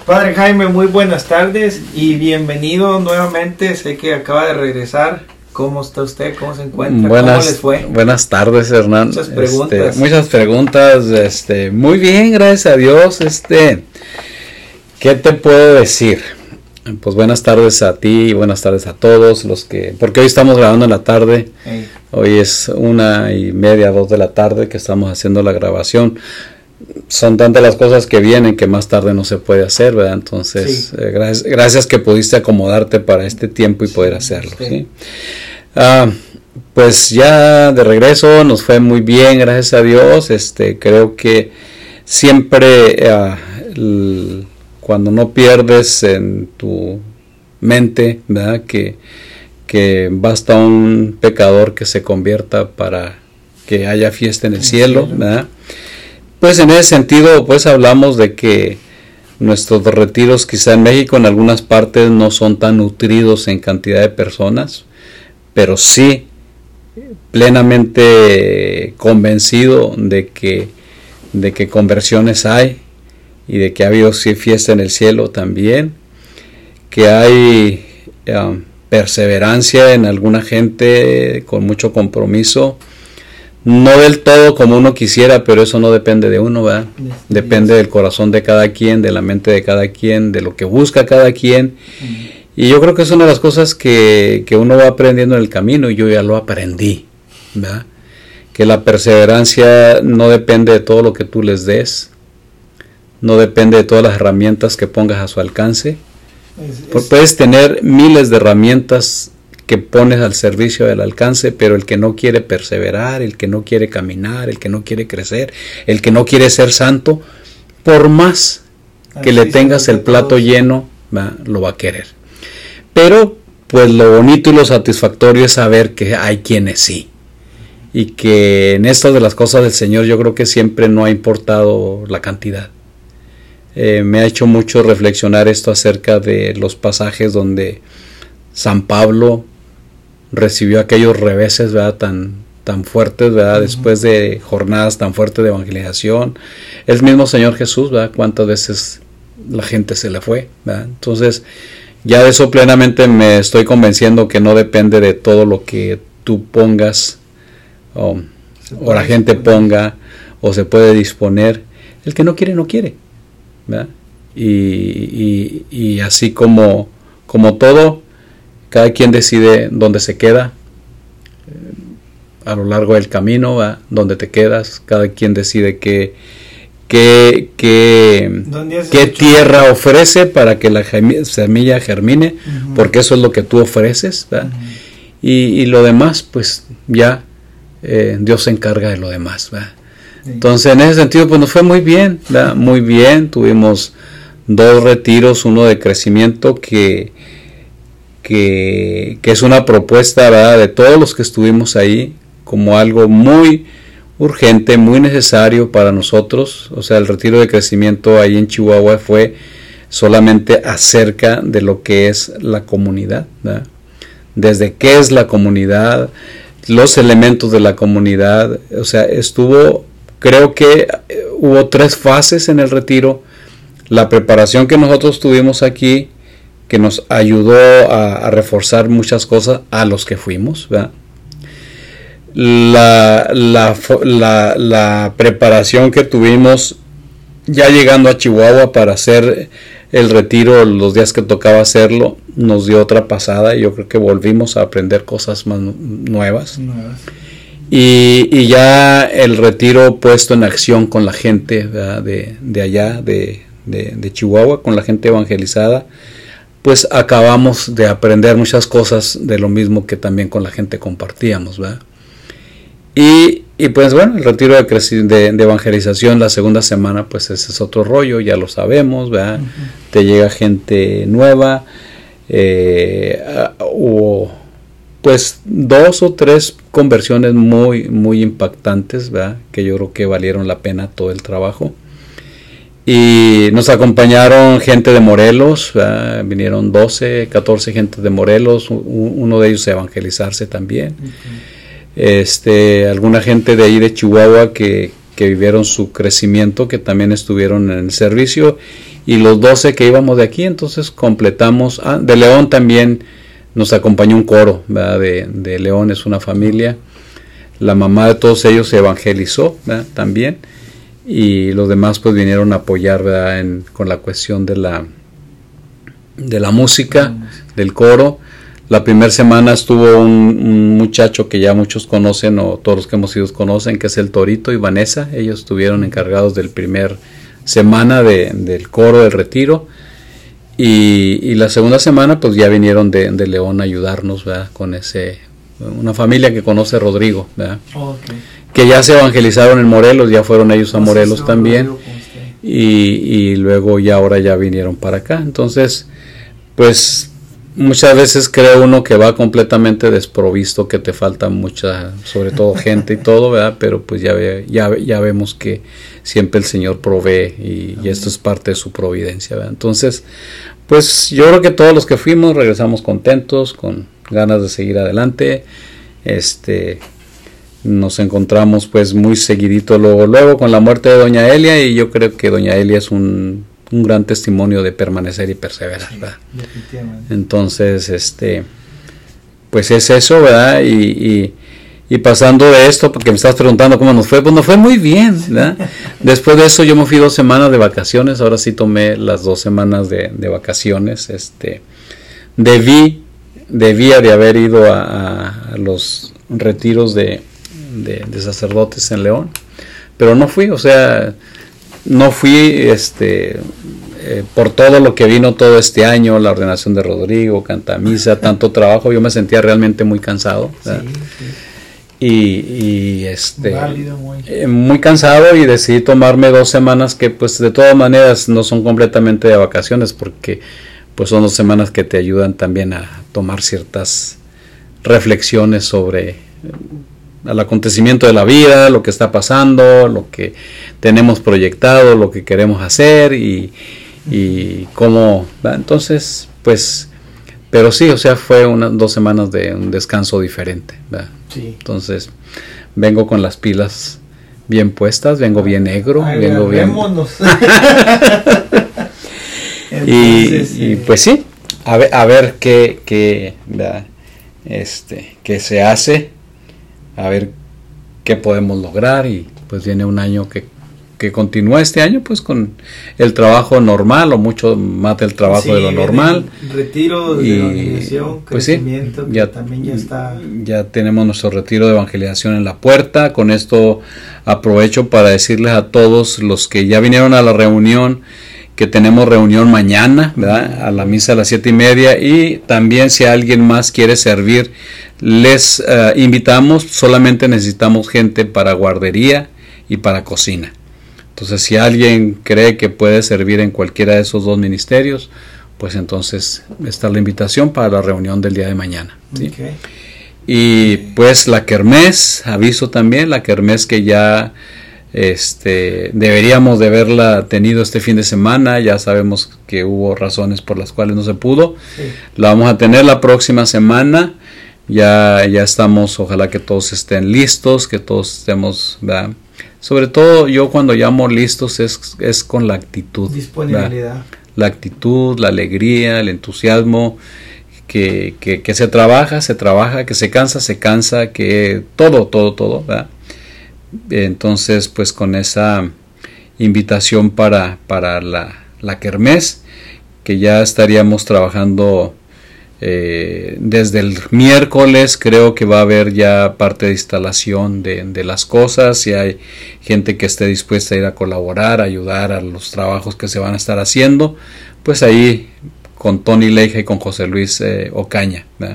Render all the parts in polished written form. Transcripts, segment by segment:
Padre Jaime, muy buenas tardes y bienvenido nuevamente. Sé que acaba de regresar. ¿Cómo está usted? ¿Cómo se encuentra? ¿Cómo les fue? Buenas tardes, Hernán. Muchas preguntas. Muchas preguntas. Muy bien, gracias a Dios. ¿Qué te puedo decir? Pues buenas tardes a ti y buenas tardes a todos los que... Porque hoy estamos grabando en la tarde. Hey. Hoy es 1:30, 2 de la tarde que estamos haciendo la grabación. Son tantas las cosas que vienen que más tarde no se puede hacer, ¿verdad? Entonces, sí. Gracias que pudiste acomodarte para este tiempo y poder hacerlo, ¿sí? Pues ya de regreso nos fue muy bien, gracias a Dios. Creo que siempre cuando no pierdes en tu mente, ¿verdad? Que basta un pecador que se convierta para que haya fiesta en el cielo, ¿verdad? Pues en ese sentido, pues hablamos de que nuestros retiros quizá en México en algunas partes no son tan nutridos en cantidad de personas, pero sí plenamente convencido de que conversiones hay y de que ha habido sí fiesta en el cielo también, que hay perseverancia en alguna gente con mucho compromiso. No del todo como uno quisiera, pero eso no depende de uno, ¿verdad? Depende del corazón de cada quien, de la mente de cada quien, de lo que busca cada quien. Y yo creo que es una de las cosas que uno va aprendiendo en el camino, y yo ya lo aprendí, ¿verdad? Que la perseverancia no depende de todo lo que tú les des, no depende de todas las herramientas que pongas a su alcance. Puedes tener miles de herramientas que pones al servicio del alcance, pero el que no quiere perseverar, el que no quiere caminar, el que no quiere crecer, el que no quiere ser santo, por más que le tengas el plato lleno, lo va a querer. Pero pues lo bonito y lo satisfactorio es saber que hay quienes sí, y que en esto de las cosas del Señor yo creo que siempre no ha importado la cantidad. Me ha hecho mucho reflexionar esto acerca de los pasajes donde San Pablo recibió aquellos reveses, ¿verdad? tan fuertes, ¿verdad? Después de jornadas tan fuertes de evangelización. El mismo Señor Jesús, ¿verdad? Cuántas veces la gente se le fue, ¿verdad? Entonces ya de eso plenamente me estoy convenciendo que no depende de todo lo que tú pongas o la gente ponga o se puede disponer. El que no quiere, no quiere, ¿verdad? Y así como todo, cada quien decide dónde se queda a lo largo del camino, ¿va? Dónde te quedas, cada quien decide qué tierra ofrece para que la semilla germine, porque eso es lo que tú ofreces, ¿va? Y lo demás, pues ya Dios se encarga de lo demás, ¿va? Sí. Entonces en ese sentido pues nos fue muy bien, ¿va? Muy bien, tuvimos 2 retiros, uno de crecimiento que es una propuesta, ¿verdad?, de todos los que estuvimos ahí, como algo muy urgente, muy necesario para nosotros. O sea, el retiro de crecimiento ahí en Chihuahua fue solamente acerca de lo que es la comunidad, ¿verdad? Desde qué es la comunidad, los elementos de la comunidad. O sea, creo que hubo 3 fases en el retiro. La preparación que nosotros tuvimos aquí, que nos ayudó a reforzar muchas cosas a los que fuimos, ¿verdad? La preparación que tuvimos ya llegando a Chihuahua para hacer el retiro los días que tocaba hacerlo, nos dio otra pasada, y yo creo que volvimos a aprender cosas más nuevas. Y ya el retiro puesto en acción con la gente, ¿verdad?, de allá, de Chihuahua, con la gente evangelizada, pues acabamos de aprender muchas cosas de lo mismo que también con la gente compartíamos, ¿verdad? Y pues bueno, el retiro de evangelización la segunda semana, pues ese es otro rollo, ya lo sabemos, ¿verdad? Te llega gente nueva, hubo pues 2 o 3 conversiones muy, muy impactantes, ¿verdad?, que yo creo que valieron la pena todo el trabajo. Y nos acompañaron gente de Morelos, ¿verdad? Vinieron 12, 14 gente de Morelos, uno de ellos a evangelizarse también. Alguna gente de ahí de Chihuahua que vivieron su crecimiento, que también estuvieron en el servicio, y los 12 que íbamos de aquí, entonces completamos. De León también nos acompañó un coro, ¿verdad? De León es una familia. La mamá de todos ellos se evangelizó, ¿verdad? También, y los demás pues vinieron a apoyar, ¿verdad? Con la cuestión de la música, del coro. La primera semana estuvo un muchacho que ya muchos conocen, o todos los que hemos ido conocen, que es el Torito y Vanessa. Ellos estuvieron encargados del primer semana del coro del retiro, y la segunda semana pues ya vinieron de León a ayudarnos, ¿verdad? Con una familia que conoce a Rodrigo, ¿verdad? Okay. Que ya se evangelizaron en Morelos, ya fueron ellos a Morelos también, y luego ya ahora ya vinieron para acá. Entonces pues muchas veces cree uno que va completamente desprovisto, que te falta mucha, sobre todo gente y todo, ¿verdad? Pero pues ya vemos que siempre el Señor provee, y esto es parte de su providencia, ¿verdad? Entonces pues yo creo que todos los que fuimos regresamos contentos, con ganas de seguir adelante. Nos encontramos pues muy seguidito luego con la muerte de doña Elia, y yo creo que doña Elia es un gran testimonio de permanecer y perseverar, ¿verdad? Sí, entonces pues es eso, ¿verdad? Y pasando de esto, porque me estás preguntando cómo nos fue, pues nos fue muy bien, ¿verdad? Después de eso yo me fui 2 semanas de vacaciones. Ahora sí tomé las 2 semanas de vacaciones. Debía de haber ido a los retiros de sacerdotes en León, pero no fui, o sea, no fui por todo lo que vino todo este año, la ordenación de Rodrigo, cantamisa, tanto trabajo. Yo me sentía realmente muy cansado, ¿verdad? Sí. Y válido, muy cansado, y decidí tomarme 2 semanas que pues de todas maneras no son completamente de vacaciones, porque pues son 2 semanas que te ayudan también a tomar ciertas reflexiones sobre el acontecimiento de la vida, lo que está pasando, lo que tenemos proyectado, lo que queremos hacer, y cómo, ¿verdad? Entonces pues, pero sí, o sea, fue 2 semanas de un descanso diferente, ¿verdad? Sí. Entonces vengo con las pilas bien puestas, vengo bien negro, vengo bien entonces, y pues sí, a ver qué ¿verdad? Qué se hace, a ver qué podemos lograr, y pues viene un año que continúa este año pues con el trabajo normal, o mucho más del trabajo de lo normal, retiro de evangelización, pues crecimiento, sí, ya tenemos nuestro retiro de evangelización en la puerta. Con esto aprovecho para decirles a todos los que ya vinieron a la reunión que tenemos reunión mañana, ¿verdad? A la misa a las 7:30, y también si alguien más quiere servir, les invitamos. Solamente necesitamos gente para guardería y para cocina. Entonces si alguien cree que puede servir en cualquiera de esos 2 ministerios, pues entonces está la invitación para la reunión del día de mañana, ¿sí? Okay. Y pues la kermés, aviso también, la kermés que ya deberíamos de haberla tenido este fin de semana. Ya sabemos que hubo razones por las cuales no se pudo. Sí. La vamos a tener la próxima semana. Ya estamos, ojalá que todos estén listos, que todos estemos, ¿verdad? Sobre todo yo cuando llamo listos es con la actitud, disponibilidad, ¿verdad? La actitud, la alegría, el entusiasmo, que se trabaja, que se cansa, que todo, ¿verdad? Entonces pues con esa invitación para la kermés, que ya estaríamos trabajando desde el miércoles. Creo que va a haber ya parte de instalación de las cosas. Si hay gente que esté dispuesta a ir a colaborar, a ayudar a los trabajos que se van a estar haciendo, pues ahí con Tony Leija y con José Luis Ocaña, ¿verdad?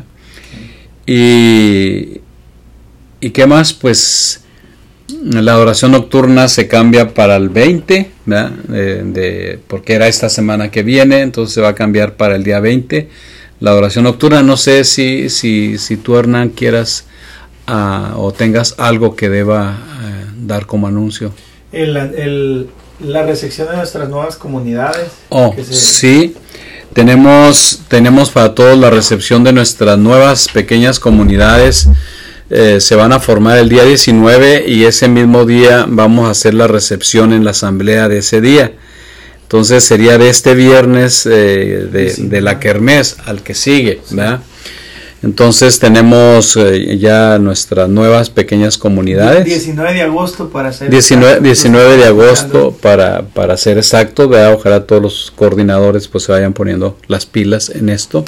Y qué más, pues la adoración nocturna se cambia para el 20, ¿verdad? Porque era esta semana que viene, entonces se va a cambiar para el día 20 la adoración nocturna. No sé si tú, Hernán, quieras o tengas algo que deba dar como anuncio. La recepción de nuestras nuevas comunidades. Sí, tenemos para todos la recepción de nuestras nuevas pequeñas comunidades. Se van a formar el día 19, y ese mismo día vamos a hacer la recepción en la asamblea de ese día. Entonces sería de este viernes de la kermés al que sigue, ¿verdad? Entonces tenemos ya nuestras nuevas pequeñas comunidades. 19 de agosto para ser 19 de agosto para ser exacto, ¿verdad? Ojalá todos los coordinadores pues se vayan poniendo las pilas en esto.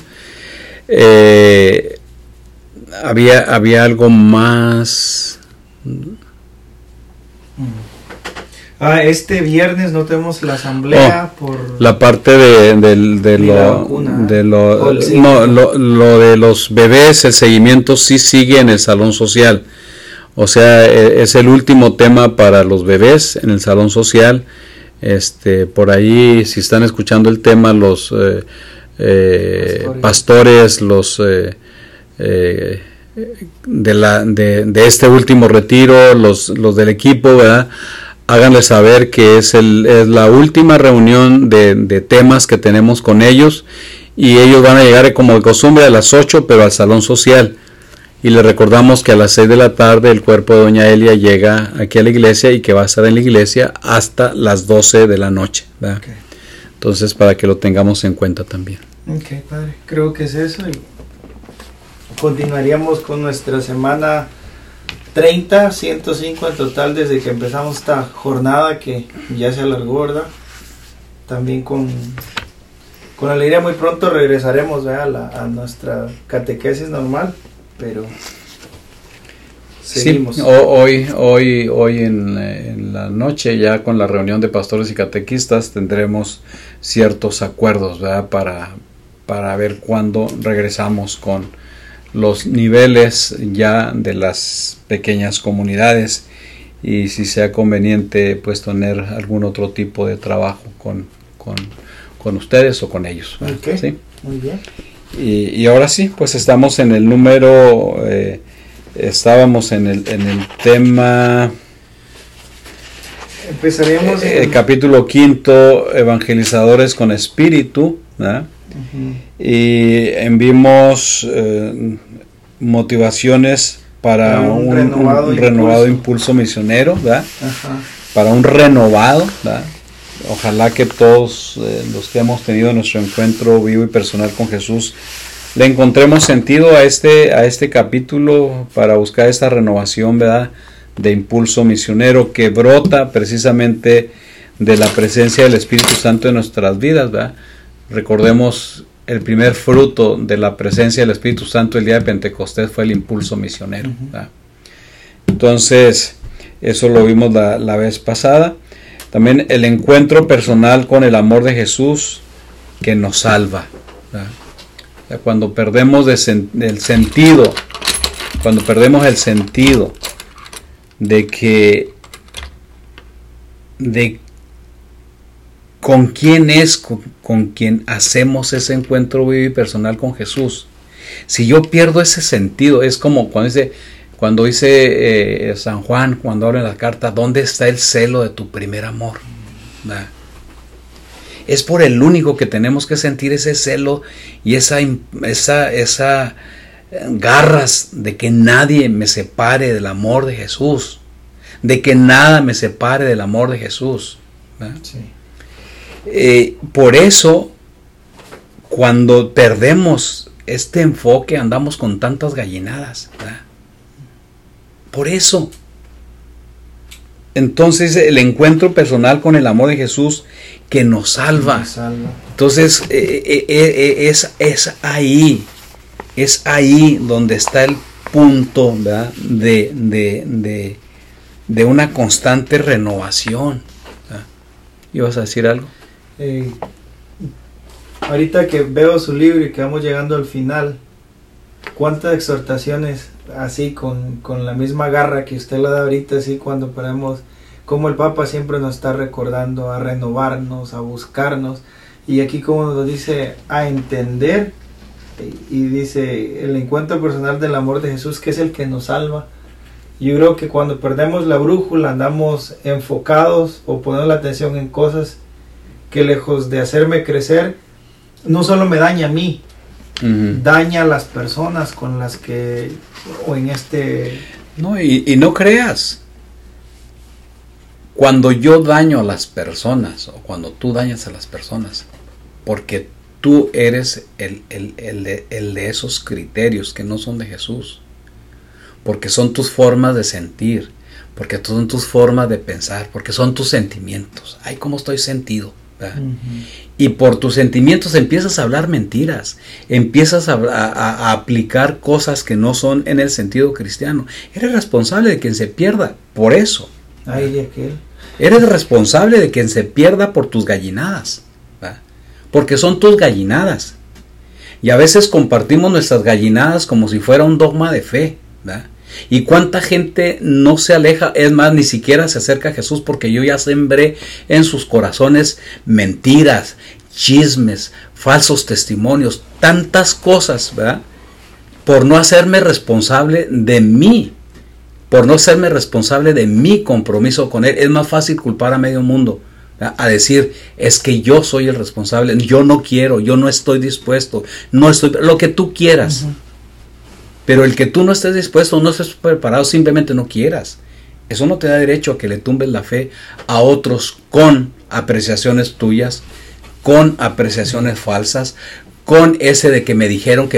Había algo más. Este viernes no tenemos la asamblea por la parte de los bebés. El seguimiento sí sigue en el salón social, o sea, es el último tema para los bebés en el salón social. Por ahí, si están escuchando el tema, los pastores, los de este último retiro, los del equipo, ¿verdad? Háganle saber que es la última reunión de temas que tenemos con ellos, y ellos van a llegar como de costumbre a las 8, pero al salón social. Y les recordamos que a las 6 de la tarde el cuerpo de doña Elia llega aquí a la iglesia y que va a estar en la iglesia hasta las 12 de la noche, ¿verdad? Okay. Entonces, para que lo tengamos en cuenta también. Ok, padre. Creo que es eso. Y continuaríamos con nuestra semana 30, 105 en total desde que empezamos esta jornada que ya se alargó, ¿verdad? También con alegría muy pronto regresaremos, ¿verdad? A nuestra catequesis normal, pero seguimos. Sí, hoy en la noche, ya con la reunión de pastores y catequistas, tendremos ciertos acuerdos, ¿verdad? Para ver cuándo regresamos con los niveles ya de las pequeñas comunidades, y si sea conveniente pues tener algún otro tipo de trabajo con ustedes o con ellos. Okay. ¿Sí? Muy bien. Y ahora sí, pues estamos en el número, estábamos en el tema, empezaríamos el capítulo 5, evangelizadores con espíritu, ¿verdad? Y vimos motivaciones para un renovado impulso misionero, ¿verdad? Para un renovado, ¿verdad? Ojalá que todos los que hemos tenido nuestro encuentro vivo y personal con Jesús le encontremos sentido a este capítulo para buscar esta renovación, ¿verdad? De impulso misionero que brota precisamente de la presencia del Espíritu Santo en nuestras vidas, ¿verdad? Recordemos, el primer fruto de la presencia del Espíritu Santo el día de Pentecostés fue el impulso misionero, ¿verdad? Entonces, eso lo vimos la vez pasada. También el encuentro personal con el amor de Jesús que nos salva, ¿verdad? O sea, cuando perdemos el sentido de con quién es con quien hacemos ese encuentro vivo y personal con Jesús. Si yo pierdo ese sentido, es como cuando dice San Juan, cuando habla en la carta, ¿dónde está el celo de tu primer amor? ¿Verdad? Es por el único que tenemos que sentir ese celo y esa garras de que nadie me separe del amor de Jesús, de que nada me separe del amor de Jesús, ¿verdad? Sí. Por eso, cuando perdemos este enfoque, andamos con tantas gallinadas, ¿verdad? Por eso. Entonces, el encuentro personal con el amor de Jesús que nos salva. Entonces, es ahí donde está el punto, ¿verdad? de una constante renovación, ¿verdad? ¿Ibas a decir algo? Ahorita que veo su libro y que vamos llegando al final, ¿cuántas exhortaciones así con la misma garra que usted la da ahorita, así cuando ponemos, como el Papa siempre nos está recordando a renovarnos, a buscarnos, y aquí como nos dice a entender, y dice el encuentro personal del amor de Jesús que es el que nos salva? Yo creo que cuando perdemos la brújula andamos enfocados o ponemos la atención en cosas que lejos de hacerme crecer, no solo me daña a mí, daña a las personas con las que, o en No, y no creas, Cuando yo daño a las personas, o cuando tú dañas a las personas, porque tú eres el de esos criterios que no son de Jesús, porque son tus formas de sentir, porque son tus formas de pensar, porque son tus sentimientos. Ay, cómo estoy sentido, ¿verdad? Y por tus sentimientos empiezas a hablar mentiras, empiezas a aplicar cosas que no son en el sentido cristiano. Eres responsable de quien se pierda por eso. Ay, aquel. Eres responsable de quien se pierda por tus gallinadas, ¿verdad? Porque son tus gallinadas. Y a veces compartimos nuestras gallinadas como si fuera un dogma de fe, ¿verdad? Y cuánta gente no se aleja, es más, ni siquiera se acerca a Jesús, porque yo ya sembré en sus corazones mentiras, chismes, falsos testimonios, tantas cosas, ¿verdad? Por no hacerme responsable de mí, por no hacerme responsable de mi compromiso con Él. Es más fácil culpar a medio mundo, ¿verdad? A decir, es que yo soy el responsable, yo no quiero, yo no estoy dispuesto, no estoy, lo que tú quieras. Pero el que tú no estés dispuesto, no estés preparado, simplemente no quieras. Eso no te da derecho a que le tumbes la fe a otros con apreciaciones tuyas, con apreciaciones falsas, con ese de que me dijeron,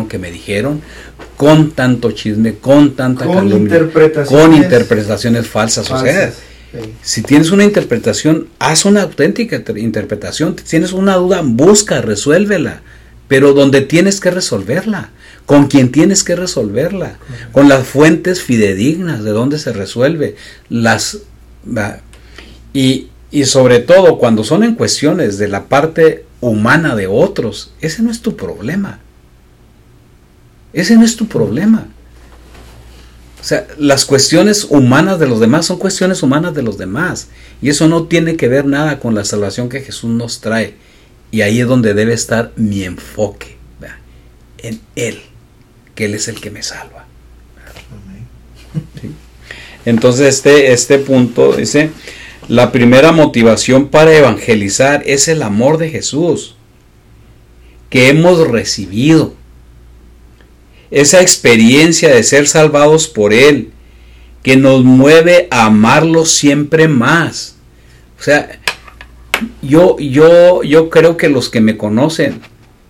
con tanto chisme, con tanta calumnia, con interpretaciones falsas. O sea, si tienes una interpretación, haz una auténtica interpretación. Si tienes una duda, busca, resuélvela. Pero donde tienes que resolverla, con quien tienes que resolverla, con las fuentes fidedignas de donde se resuelve, y sobre todo cuando son en cuestiones de la parte humana de otros, ese no es tu problema. Ese no es tu problema. O sea, las cuestiones humanas de los demás son cuestiones humanas de los demás, y eso no tiene que ver nada con la salvación que Jesús nos trae. Y ahí es donde debe estar mi enfoque, ¿verdad? En Él, que Él es el que me salva. ¿Sí? Entonces este punto dice, la primera motivación para evangelizar es el amor de Jesús que hemos recibido. Esa experiencia de ser salvados por Él, que nos mueve a amarlo siempre más. O sea, yo creo que los que me conocen,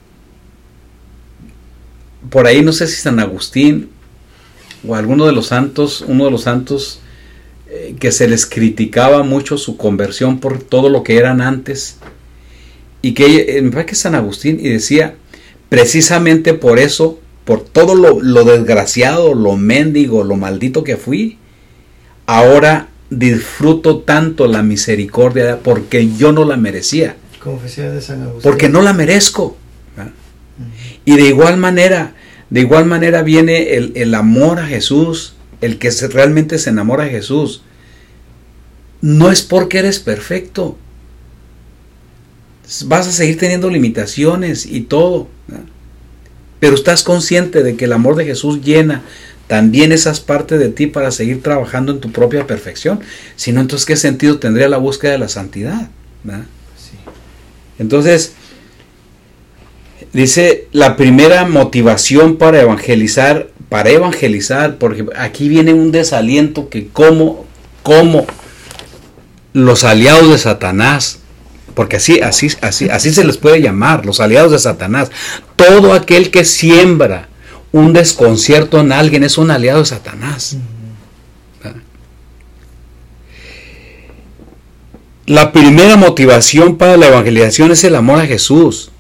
por ahí no sé si San Agustín o alguno de los santos, uno de los santos que se les criticaba mucho su conversión por todo lo que eran antes, y que me parece que San Agustín, y decía, precisamente por eso, por todo lo desgraciado, lo mendigo, lo maldito que fui, ahora disfruto tanto la misericordia porque yo no la merecía. Confesión de San Agustín. Porque no la merezco. Y de igual manera viene el amor a Jesús, el que realmente se enamora de Jesús. No es porque eres perfecto. Vas a seguir teniendo limitaciones y todo, ¿no? Pero estás consciente de que el amor de Jesús llena también esas partes de ti para seguir trabajando en tu propia perfección. Si no, entonces ¿qué sentido tendría la búsqueda de la santidad? ¿Verdad? Sí. Entonces, dice, la primera motivación para evangelizar, porque aquí viene un desaliento que como los aliados de Satanás, porque así se les puede llamar, los aliados de Satanás, todo aquel que siembra un desconcierto en alguien es un aliado de Satanás. La primera motivación para la evangelización es el amor a Jesús.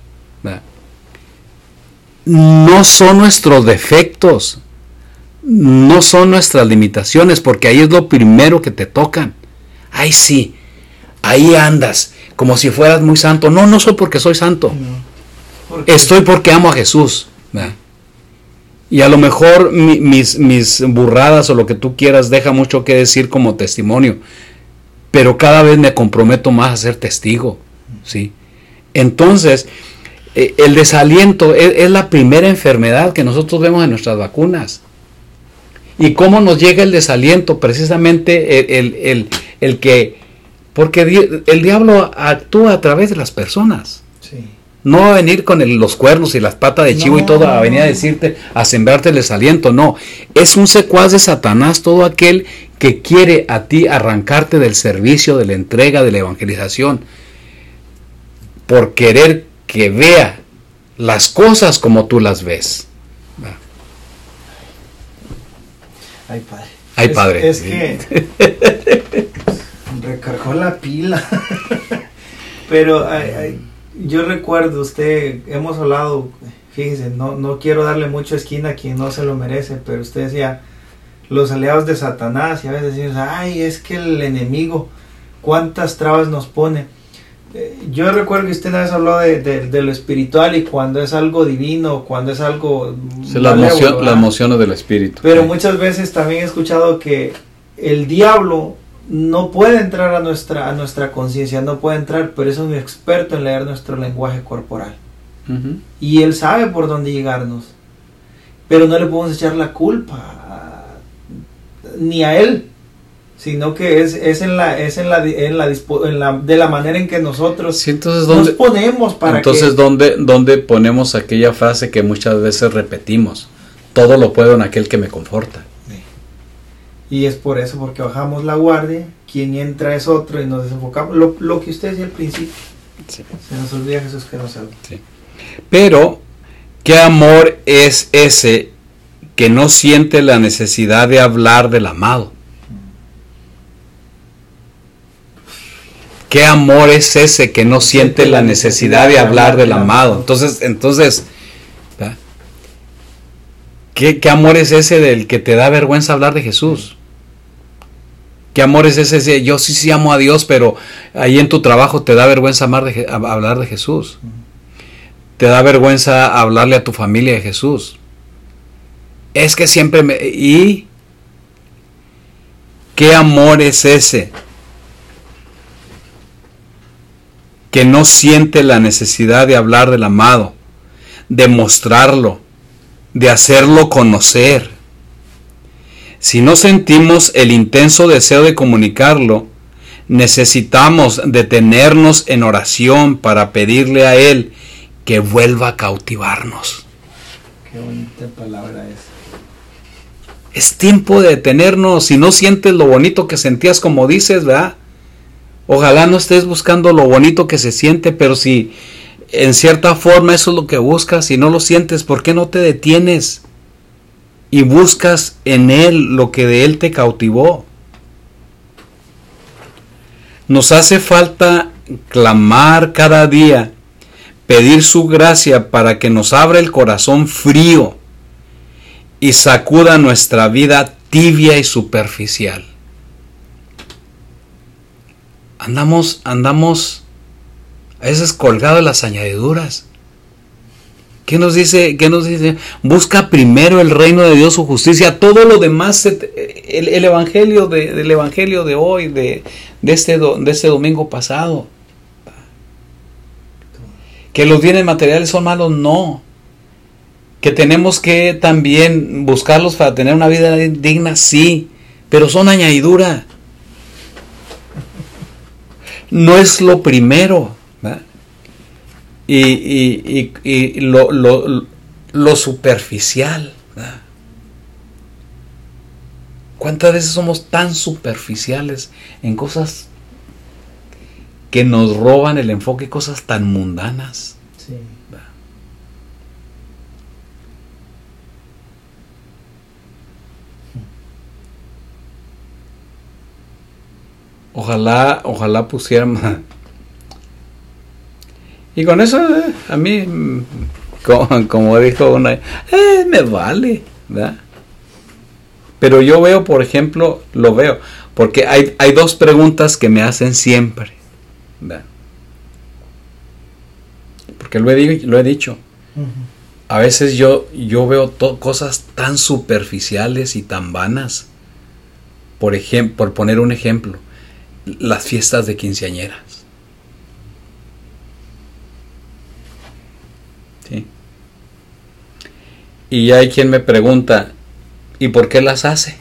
No son nuestros defectos, no son nuestras limitaciones, porque ahí es lo primero que te tocan. Ay, sí, ahí andas como si fueras muy santo. No soy porque soy santo. No. Estoy porque amo a Jesús. Y a lo mejor mis burradas o lo que tú quieras deja mucho que decir como testimonio, pero cada vez me comprometo más a ser testigo, ¿sí? Entonces, el desaliento es la primera enfermedad que nosotros vemos en nuestras vacunas. ¿Y cómo nos llega el desaliento? Precisamente el que, porque el diablo actúa a través de las personas. Sí. No va a venir con los cuernos y las patas de chivo y todo, a venir a decirte, a sembrarte el desaliento. No, es un secuaz de Satanás todo aquel que quiere a ti arrancarte del servicio, de la entrega, de la evangelización, por querer que vea las cosas como tú las ves. Ay, padre. Ay, padre. Es que recargó la pila. Pero yo recuerdo, hemos hablado, fíjese, no quiero darle mucho esquina a quien no se lo merece, pero usted decía, los aliados de Satanás, y a veces decimos, ay, es que el enemigo, cuántas trabas nos pone. Yo recuerdo que usted una vez habló de lo espiritual y cuando es algo divino, cuando es algo... Sí, las emociones del espíritu. Pero muchas veces también he escuchado que el diablo no puede entrar a nuestra conciencia, no puede entrar, pero es un experto en leer nuestro lenguaje corporal. Uh-huh. Y él sabe por dónde llegarnos. Pero no le podemos echar la culpa ni a él, sino que es de la manera en que nosotros sí, entonces, nos ponemos para entonces, que... ¿dónde ponemos aquella frase que muchas veces repetimos? Todo lo puedo en aquel que me conforta. Y es por eso, porque bajamos la guardia, quien entra es otro y nos desenfocamos. Lo que usted decía al principio, sí. Se nos olvida Jesús que nos salva. Sí. Pero, ¿qué amor es ese que no siente la necesidad de hablar del amado? ¿Qué amor es ese que no siente la necesidad de hablar del amado? Entonces, ¿qué amor es ese del que te da vergüenza hablar de Jesús? ¿Qué amor es ese? Yo sí amo a Dios, pero ahí en tu trabajo te da vergüenza hablar de Jesús. Te da vergüenza hablarle a tu familia de Jesús. Es que siempre ¿Y qué amor es ese que no siente la necesidad de hablar del amado, de mostrarlo, de hacerlo conocer? Si no sentimos el intenso deseo de comunicarlo, necesitamos detenernos en oración para pedirle a Él que vuelva a cautivarnos. Qué bonita palabra es. Es tiempo de detenernos. Si no sientes lo bonito que sentías, como dices, ¿verdad? Ojalá no estés buscando lo bonito que se siente, pero si en cierta forma eso es lo que buscas y no lo sientes, ¿por qué no te detienes y buscas en Él lo que de Él te cautivó? Nos hace falta clamar cada día, pedir su gracia para que nos abra el corazón frío y sacuda nuestra vida tibia y superficial. Andamos a veces colgados de las añadiduras. ¿Qué nos dice? Busca primero el reino de Dios, su justicia. Todo lo demás, el evangelio del evangelio de hoy, de este domingo pasado. Que los bienes materiales son malos, no. Que tenemos que también buscarlos para tener una vida digna, sí. Pero son añadidura. No es lo primero, ¿verdad? Y lo superficial, ¿verdad? ¿Cuántas veces somos tan superficiales en cosas que nos roban el enfoque, cosas tan mundanas? Sí. ¿Verdad? Ojalá pusiéramos. Y con eso a mí, como dijo una, me vale, ¿verdad? Pero yo veo, por ejemplo, porque hay dos preguntas que me hacen siempre, ¿verdad? Porque lo he dicho. Uh-huh. A veces yo veo cosas tan superficiales y tan vanas. Por poner un ejemplo, las fiestas de quinceañeras. ¿Sí? Y hay quien me pregunta, ¿y por qué las hace?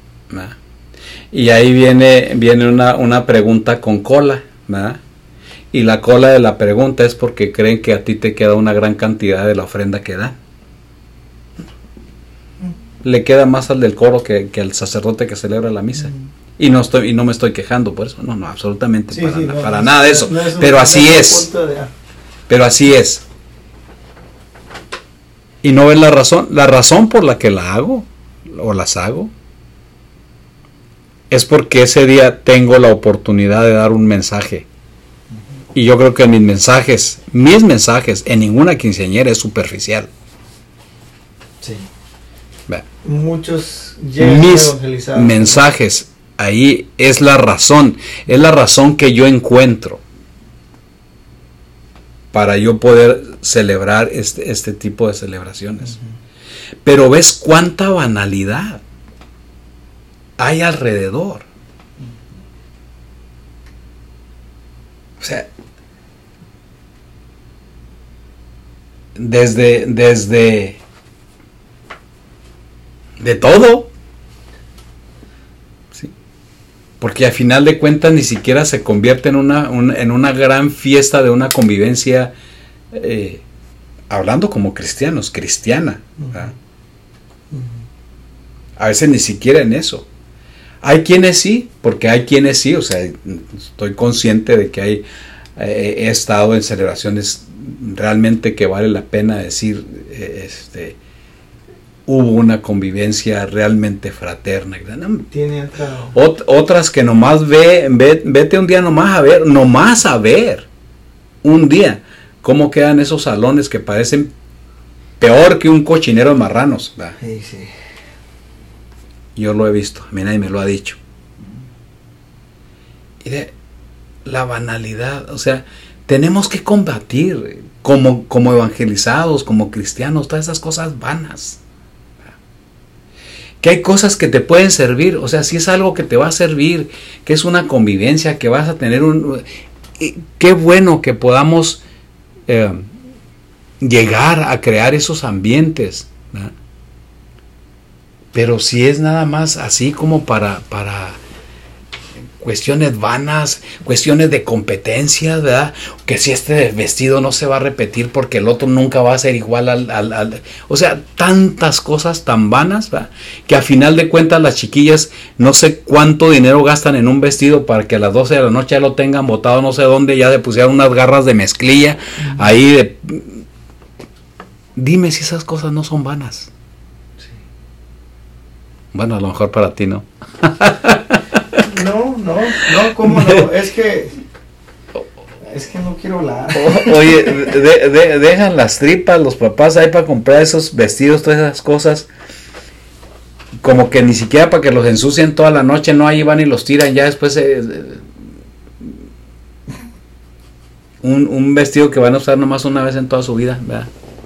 ¿Verdad? Y ahí viene una pregunta con cola, ¿verdad? Y la cola de la pregunta es porque creen que a ti te queda una gran cantidad de la ofrenda que dan. Le queda más al del coro que al sacerdote que celebra la misa. Y no me estoy quejando por eso. No, absolutamente para nada de eso. Pero así es. Pero así es. Y no ves la razón. La razón por la que la hago o las hago es porque ese día tengo la oportunidad de dar un mensaje. Y yo creo que mis mensajes en ninguna quinceañera es superficial. Sí. Ve. Muchos mis mensajes, ahí es la razón que yo encuentro para yo poder celebrar este tipo de celebraciones. Pero ves cuánta banalidad hay alrededor. O sea, desde de todo, ¿sí? Porque al final de cuentas ni siquiera se convierte en una gran fiesta de una convivencia, hablando como cristianos, cristiana, ¿verdad? A veces ni siquiera en eso. Hay quienes sí, porque hay quienes sí, o sea, estoy consciente de que he estado en celebraciones realmente que vale la pena decir, hubo una convivencia realmente fraterna. Tiene otras que nomás vete un día nomás a ver un día cómo quedan esos salones que parecen peor que un cochinero de marranos. Sí, sí. Yo lo he visto, a mí nadie me lo ha dicho. Y de la banalidad, o sea, tenemos que combatir como evangelizados, como cristianos, todas esas cosas vanas. Que hay cosas que te pueden servir, o sea, si es algo que te va a servir, que es una convivencia, que vas a tener qué bueno que podamos llegar a crear esos ambientes, ¿verdad? Pero si es nada más así como para cuestiones vanas, cuestiones de competencia, ¿verdad? Que si este vestido no se va a repetir porque el otro nunca va a ser igual o sea, tantas cosas tan vanas, ¿verdad? Que a final de cuentas las chiquillas no sé cuánto dinero gastan en un vestido para que a las 12 de la noche ya lo tengan botado no sé dónde, ya le pusieron unas garras de mezclilla ahí Dime si esas cosas no son vanas. Bueno, a lo mejor para ti no. No, ¿cómo no? Es que no quiero hablar. Oye, dejan las tripas los papás ahí para comprar esos vestidos, todas esas cosas. Como que ni siquiera para que los ensucien toda la noche, no, ahí van y los tiran ya después. Un vestido que van a usar nomás una vez en toda su vida, ¿verdad?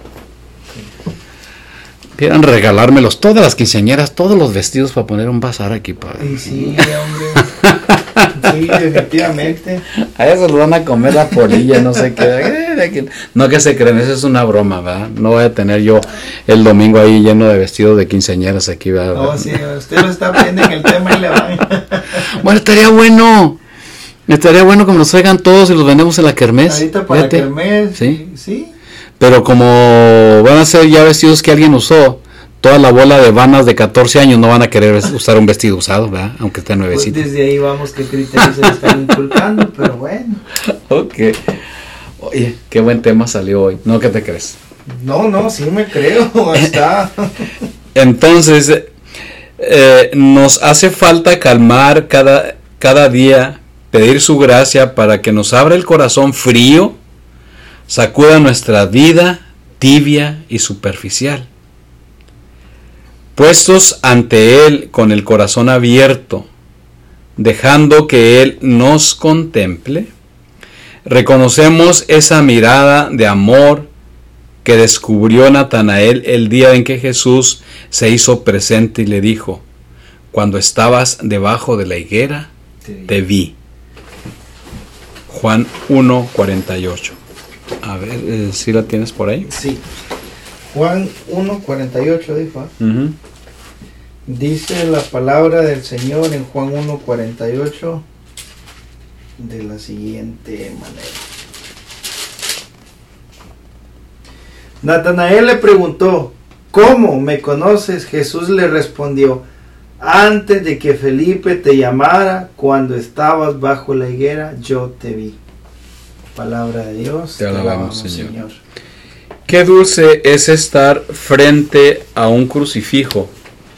Quieran regalármelos todas las quinceañeras, todos los vestidos para poner un bazar aquí, padre. Sí, hombre. Sí, definitivamente. A eso lo van a comer la polilla, no sé qué. No, que se creen, eso es una broma, ¿verdad? No voy a tener yo el domingo ahí lleno de vestidos de quinceañeras aquí, ¿verdad? No, sí, usted lo está viendo en el tema y le van. Bueno, estaría bueno que me los traigan todos y los vendemos en la kermés. Ahorita para la kermés, sí. Pero como van a ser ya vestidos que alguien usó, toda la bola de vanas de 14 años no van a querer usar un vestido usado, ¿verdad? Aunque esté nuevecito. Pues desde ahí vamos qué criterios se le están inculcando, pero bueno. Ok. Oye, qué buen tema salió hoy. ¿No? ¿Qué te crees? No, sí me creo. Está. Entonces, nos hace falta calmar cada día, pedir su gracia para que nos abra el corazón frío, sacuda nuestra vida tibia y superficial. Puestos ante Él con el corazón abierto, dejando que Él nos contemple, reconocemos esa mirada de amor que descubrió Natanael el día en que Jesús se hizo presente y le dijo: cuando estabas debajo de la higuera, te vi. Juan 1:48. A ver, ¿sí la tienes por ahí? Sí. Juan 1:48 dijo. Uh-huh. Dice la palabra del Señor en Juan 1:48 de la siguiente manera. Natanael le preguntó: ¿cómo me conoces? Jesús le respondió: antes de que Felipe te llamara, cuando estabas bajo la higuera, yo te vi. Palabra de Dios. Te alabamos, Señor. Qué dulce es estar frente a un crucifijo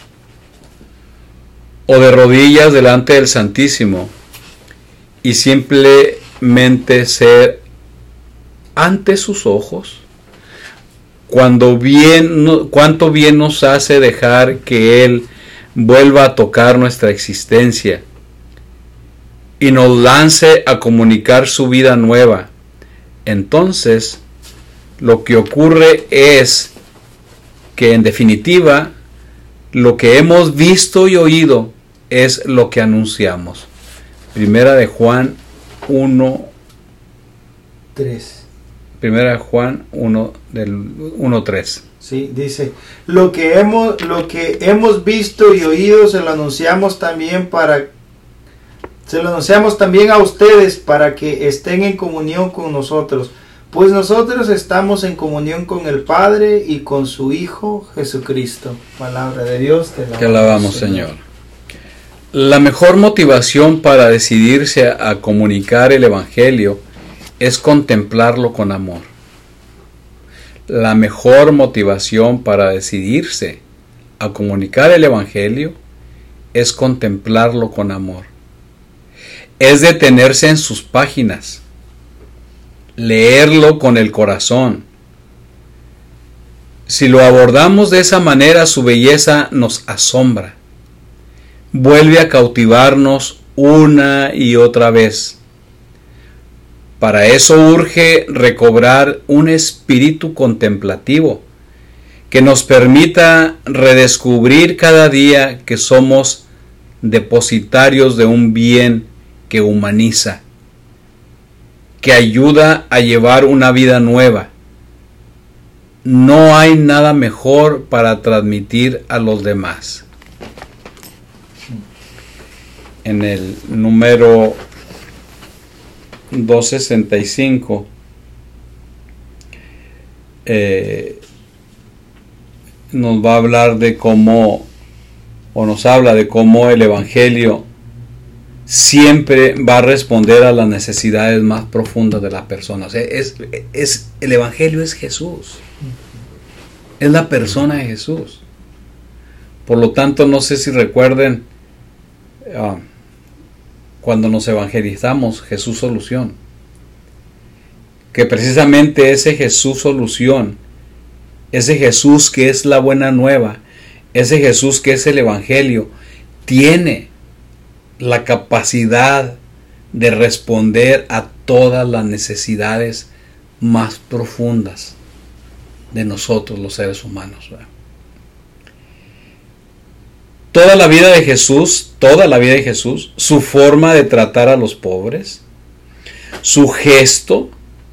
o de rodillas delante del Santísimo y simplemente ser ante sus ojos. Cuánto bien nos hace dejar que Él vuelva a tocar nuestra existencia y nos lance a comunicar su vida nueva. Entonces, lo que ocurre es que, en definitiva, lo que hemos visto y oído es lo que anunciamos. Primera de Juan 1:3. Primera de Juan 1:3. Sí, dice: lo que hemos visto y oído se lo anunciamos también a ustedes, para que estén en comunión con nosotros, pues nosotros estamos en comunión con el Padre y con su Hijo Jesucristo. Palabra de Dios. Te alabamos, Señor. La mejor motivación para decidirse a comunicar el Evangelio es contemplarlo con amor. La mejor motivación para decidirse a comunicar el Evangelio es contemplarlo con amor. Es detenerse en sus páginas, leerlo con el corazón. Si lo abordamos de esa manera, su belleza nos asombra. Vuelve a cautivarnos una y otra vez. Para eso urge recobrar un espíritu contemplativo que nos permita redescubrir cada día que somos depositarios de un bien que humaniza, que ayuda a llevar una vida nueva. No hay nada mejor para transmitir a los demás. En el número 265 nos va a hablar de cómo, o nos habla de cómo el Evangelio siempre va a responder a las necesidades más profundas de las personas. El Evangelio es Jesús, es la persona de Jesús. Por lo tanto, no sé si recuerden cuando nos evangelizamos, Jesús Solución, que precisamente ese Jesús Solución, ese Jesús que es la buena nueva, ese Jesús que es el Evangelio, tiene la capacidad de responder a todas las necesidades más profundas de nosotros los seres humanos. Toda la vida de Jesús, su forma de tratar a los pobres, sus gestos,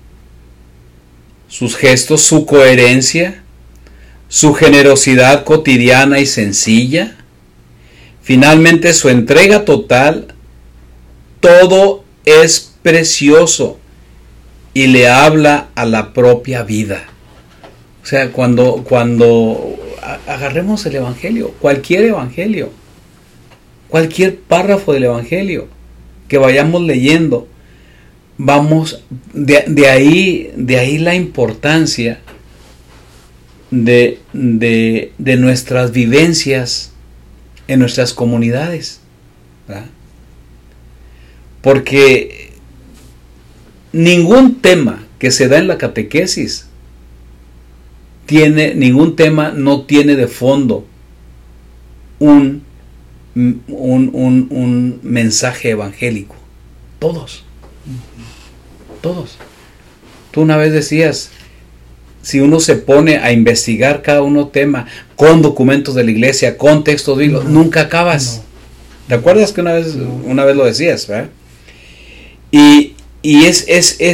su coherencia, su generosidad cotidiana y sencilla, finalmente su entrega total, todo es precioso y le habla a la propia vida. O sea, cuando agarremos el Evangelio, cualquier párrafo del Evangelio que vayamos leyendo, vamos de ahí la importancia de nuestras vivencias en nuestras comunidades, ¿verdad? Porque ningún tema que se da en la catequesis no tiene de fondo un mensaje evangélico. Todos. Tú una vez decías, si uno se pone a investigar cada uno tema con documentos de la iglesia, con textos bíblicos, nunca acabas. ¿Te acuerdas que una vez lo decías, ¿verdad? Y es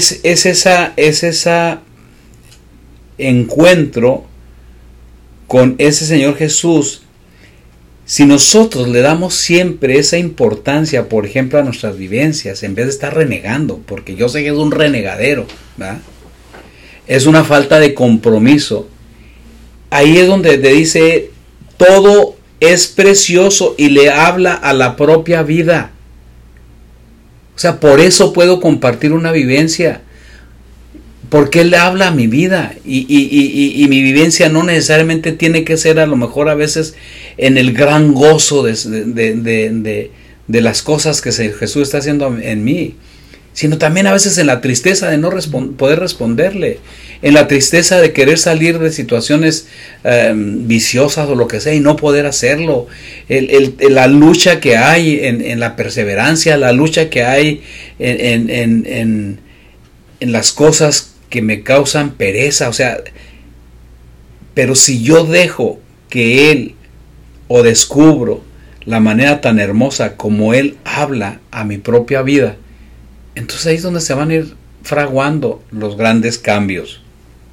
esa encuentro con ese Señor Jesús. Si nosotros le damos siempre esa importancia, por ejemplo, a nuestras vivencias, en vez de estar renegando, porque yo sé que es un renegadero, ¿verdad? es una falta de compromiso. Ahí es donde te dice, todo es precioso, y le habla a la propia vida. O sea, por eso puedo compartir una vivencia, porque Él habla a mi vida, y mi vivencia no necesariamente tiene que ser, a lo mejor a veces, en el gran gozo de las cosas que Jesús está haciendo en mí, sino también a veces en la tristeza de no poder responderle, en la tristeza de querer salir de situaciones viciosas o lo que sea y no poder hacerlo, la lucha que hay en la perseverancia, la lucha que hay en las cosas que me causan pereza. O sea, pero si yo dejo que Él, o descubro la manera tan hermosa como Él habla a mi propia vida, entonces ahí es donde se van a ir fraguando los grandes cambios.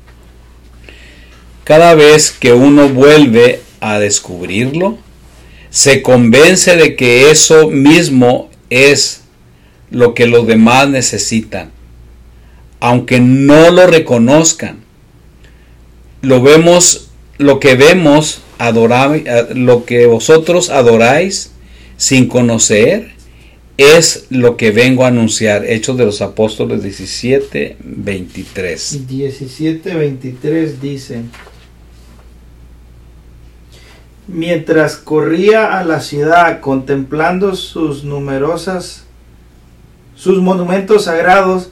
Cada vez que uno vuelve a descubrirlo, se convence de que eso mismo es lo que los demás necesitan, aunque no lo reconozcan. Lo que vemos, lo que vosotros adoráis sin conocer, es lo que vengo a anunciar. Hechos de los Apóstoles 17:23. 17:23 dice: mientras corría a la ciudad contemplando sus monumentos sagrados,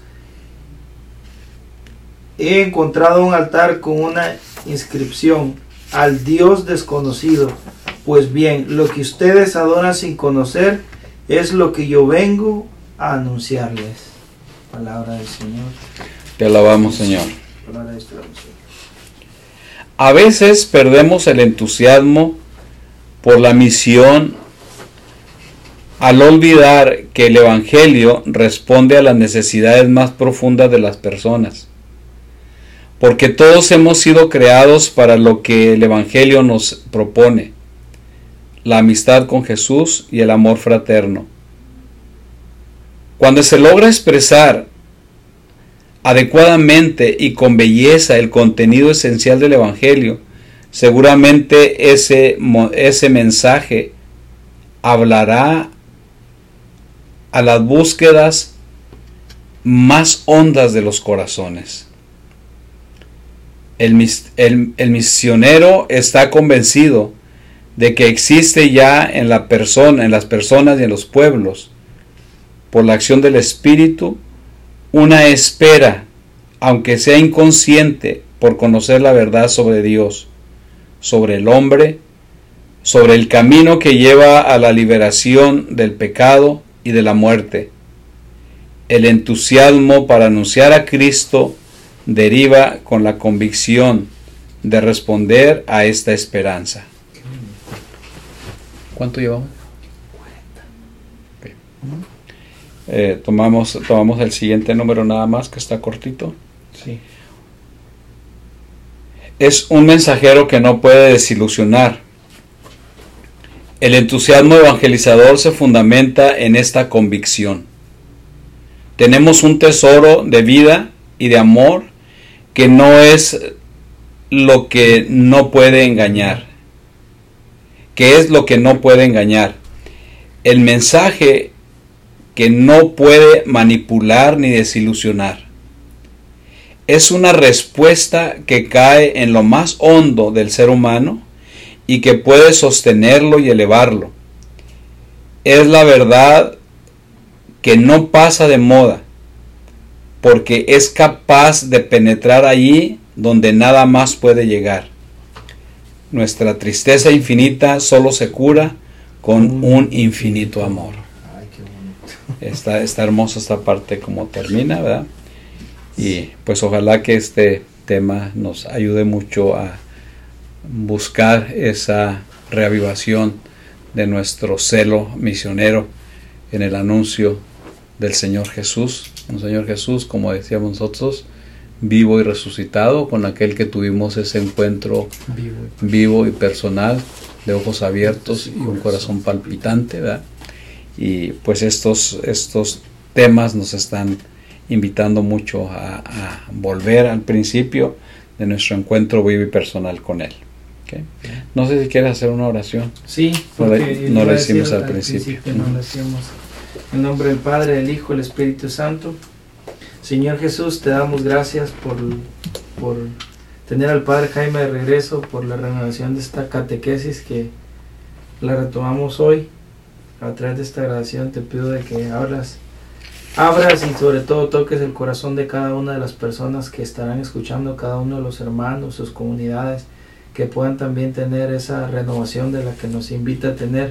he encontrado un altar con una inscripción: al Dios desconocido. Pues bien, lo que ustedes adoran sin conocer es lo que yo vengo a anunciarles. Palabra del Señor. Te alabamos, Señor. Palabra de nuestro Señor. A veces perdemos el entusiasmo por la misión al olvidar que el Evangelio responde a las necesidades más profundas de las personas. Porque todos hemos sido creados para lo que el Evangelio nos propone: la amistad con Jesús y el amor fraterno. Cuando se logra expresar adecuadamente y con belleza el contenido esencial del Evangelio, seguramente ese mensaje hablará a las búsquedas más hondas de los corazones. El misionero está convencido de que existe ya en las personas y en los pueblos, por la acción del Espíritu, una espera, aunque sea inconsciente, por conocer la verdad sobre Dios, sobre el hombre, sobre el camino que lleva a la liberación del pecado y de la muerte. El entusiasmo para anunciar a Cristo deriva con la convicción de responder a esta esperanza. ¿Cuánto llevamos? 40. Okay. Tomamos el siguiente número nada más, que está cortito. Sí. Es un mensajero que no puede desilusionar. El entusiasmo evangelizador se fundamenta en esta convicción. Tenemos un tesoro de vida y de amor que no es lo que no puede engañar. ¿Qué es lo que no puede engañar? El mensaje que no puede manipular ni desilusionar. Es una respuesta que cae en lo más hondo del ser humano y que puede sostenerlo y elevarlo. Es la verdad que no pasa de moda, porque es capaz de penetrar allí donde nada más puede llegar. Nuestra tristeza infinita solo se cura con un infinito amor. Ay, qué bonito. Está hermosa esta parte como termina, ¿verdad? Y pues ojalá que este tema nos ayude mucho a buscar esa reavivación de nuestro celo misionero en el anuncio del Señor Jesús. Un Señor Jesús, como decíamos nosotros, vivo y resucitado, con aquel que tuvimos ese encuentro vivo y personal, de ojos abiertos y un corazón palpitante, ¿verdad? Y pues estos temas nos están invitando mucho a volver al principio de nuestro encuentro vivo y personal con Él. ¿Okay? No sé si quieres hacer una oración. Sí, porque no la hicimos al principio. No la hicimos. En nombre del Padre, del Hijo, del Espíritu Santo. Señor Jesús, te damos gracias por tener al Padre Jaime de regreso, por la renovación de esta catequesis que la retomamos hoy. A través de esta grabación te pido de que abras y sobre todo toques el corazón de cada una de las personas que estarán escuchando, cada uno de los hermanos, sus comunidades, que puedan también tener esa renovación de la que nos invita a tener,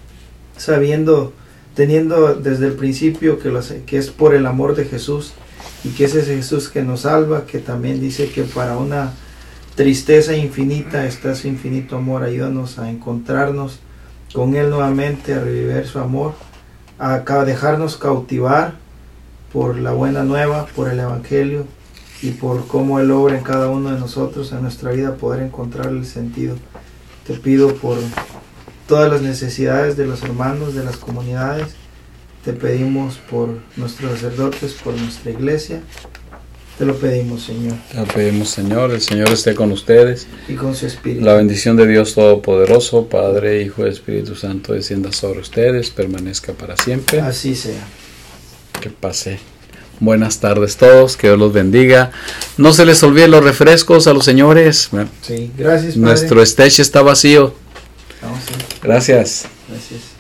teniendo desde el principio que es por el amor de Jesús, y que es ese Jesús que nos salva, que también dice que para una tristeza infinita está su infinito amor. Ayúdanos a encontrarnos con Él nuevamente, a revivir su amor, a dejarnos cautivar por la buena nueva, por el Evangelio, y por cómo Él obra en cada uno de nosotros, en nuestra vida, poder encontrar el sentido. Te pido por todas las necesidades de los hermanos, de las comunidades. Te pedimos por nuestros sacerdotes, por nuestra iglesia. Te lo pedimos, Señor. Te lo pedimos, Señor. El Señor esté con ustedes. Y con su Espíritu. La bendición de Dios Todopoderoso, Padre, Hijo y Espíritu Santo, descienda sobre ustedes, permanezca para siempre. Así sea. Que pase. Buenas tardes todos, que Dios los bendiga. No se les olvide los refrescos a los señores. Sí, gracias, Padre. Nuestro stage está vacío. Sí. Gracias. Gracias.